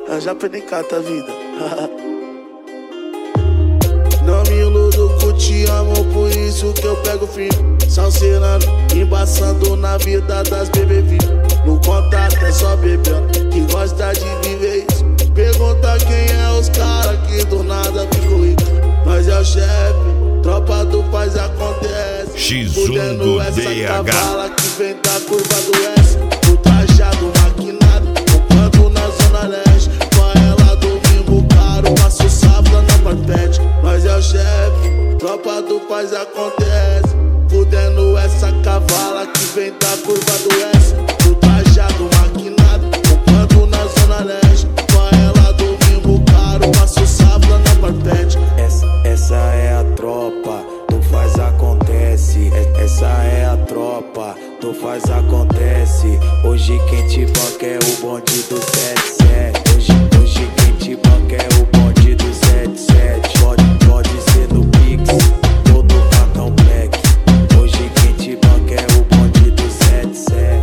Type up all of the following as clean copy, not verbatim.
já penicata a vida. Não me iludo que te amo, por isso que eu pego firme. Salseirando, embaçando na vida das bebê VIP. No contato é só bebê que gosta de viver isso. Pergunta quem é os cara que do nada ficou rico. Nós é o chefe, tropa do faz acontece. X1 do essa DH cavala que vem da curva do S. O trajado maquinado, comprando na zona leste. Com ela do Bimbo caro, passo sábado na marpete. Nós é o chefe, tropa do faz acontece. Fudendo essa cavala que vem da curva do S. O trajado maquinado, comprando na zona leste. Com ela do Bimbo caro, passo sábado na marpete. Essa é a tropa, tu faz acontece. Essa é a tropa, tu faz acontece. Hoje quem te banca é o bonde do 77. Hoje quem te banca é o bonde do 77. Pode ser no Pix ou no cartão Black. Hoje quem te banca é o bonde do 77.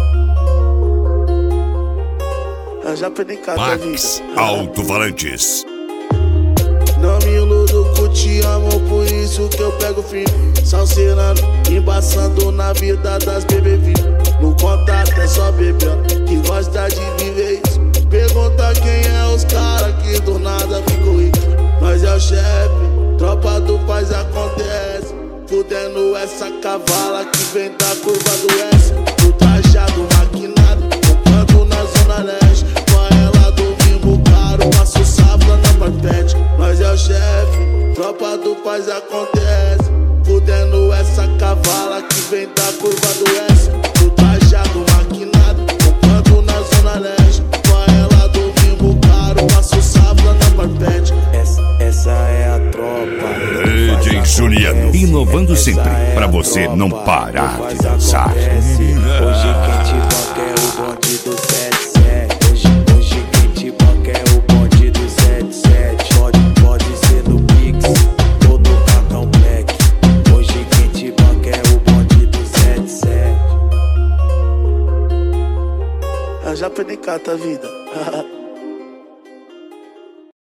Já penicata a vida. Max Alto-Falantes. Não me iludo que te amo, por isso que eu pego firme. Salseirando, embaçando na vida das bebê VIP. No contato é só bebê que gosta de viver isso. Pergunta quem é os cara que do nada ficou rico. Nós é o chefe, tropa do faz acontece. Fudendo essa cavala que vem da curva do S. O trajado maquinado, comprando na zona leste. Com ela do Bimbo caro, passo sábado na marpete. Nós é o chefe, tropa do faz acontece. Fudendo essa cavala que vem da curva do S. O trajado maquinado, comprando na zona leste. Com ela do Bimbo caro, passo sábado na marpete. Essa é a tropa. DJ Juliano, inovando sempre pra você não parar de dançar. Hoje quem te banca é o bonde do 77. Hoje quem te banca é o bonde do 77. Pode ser no Pix ou no cartão Black. Hoje quem te banca é o bonde do 77. Já penicata a vida.